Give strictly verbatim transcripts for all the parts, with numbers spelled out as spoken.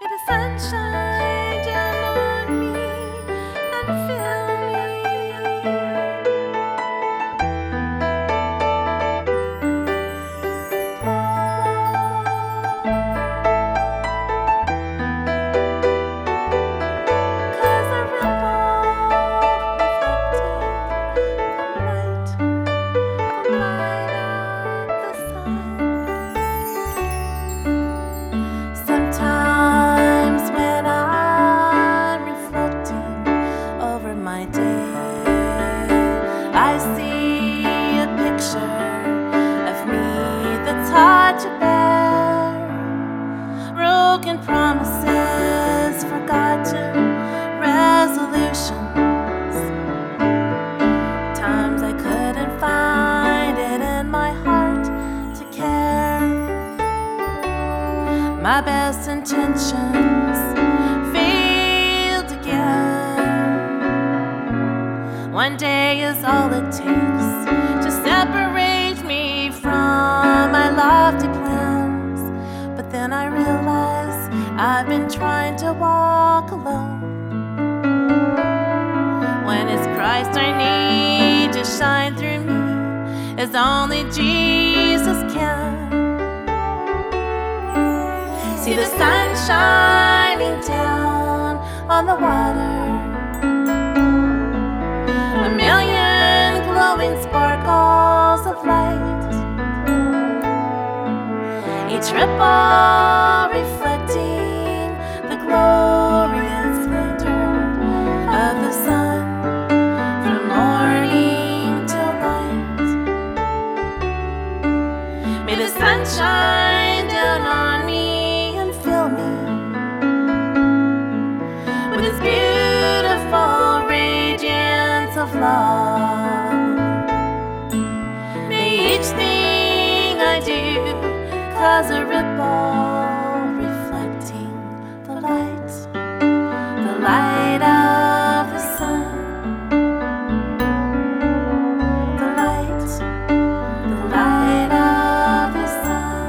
the sunshine down on me and fill I see a picture of me that's hard to bear. Broken promises, forgotten resolutions. Times I couldn't find it in my heart to care. My best intentions failed again. One day is all it takes to separate me from my lofty plans. But then I realize I've been trying to walk alone, when it's Christ I need to shine through me, as only Jesus can. See the sun shining down on the water, a million glowing sparkles of light, each ripple reflecting the glorious splendor of the sun from morning till night. May the sun shine down on me and fill me with its beautiful radiance of love. May each thing I do cause a ripple reflecting the light, the light of the sun, the light, the light of the sun.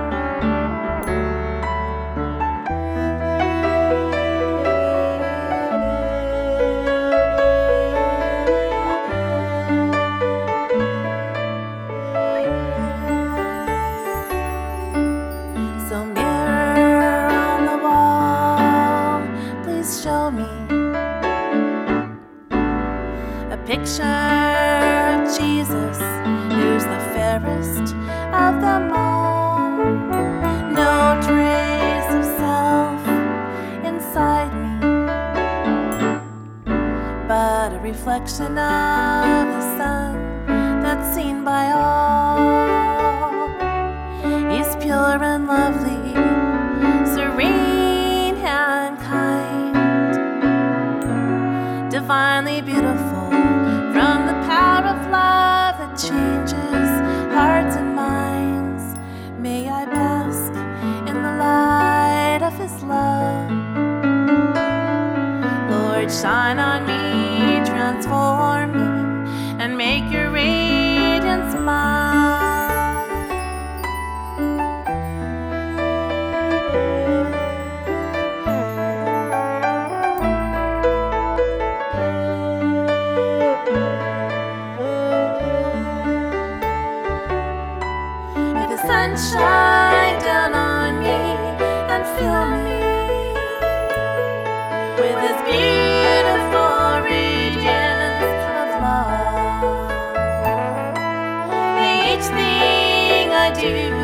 So mirror on the wall, please show me a picture of Jesus, who's the fairest of them all. No trace of self inside me, but a reflection of the sun that's seen by all. He's pure and lovely, serene and kind, divinely beautiful, from the power of love that changes hearts and minds. May I bask in the light of His love. Lord, shine on me, transform me, and make your radiance mine. May the sun shine down on me and fill me with His beautiful radiance of love. May each thing I do